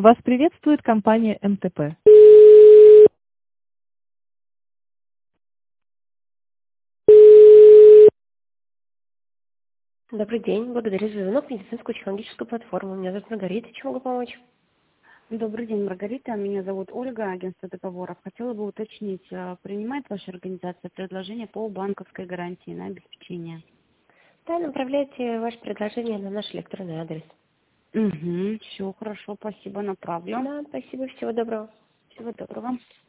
Вас приветствует компания МТП. Добрый день. Благодарю за звонок в медицинскую технологическую платформу. Меня зовут Маргарита. Чем могу помочь? Добрый день, Маргарита. Меня зовут Ольга, агентство договоров. Хотела бы уточнить, принимает ваша организация предложение по банковской гарантии на обеспечение? Да, направляйте ваше предложение на наш электронный адрес. Угу, все хорошо, спасибо, направлю. Да, спасибо. Всего доброго. Всего доброго.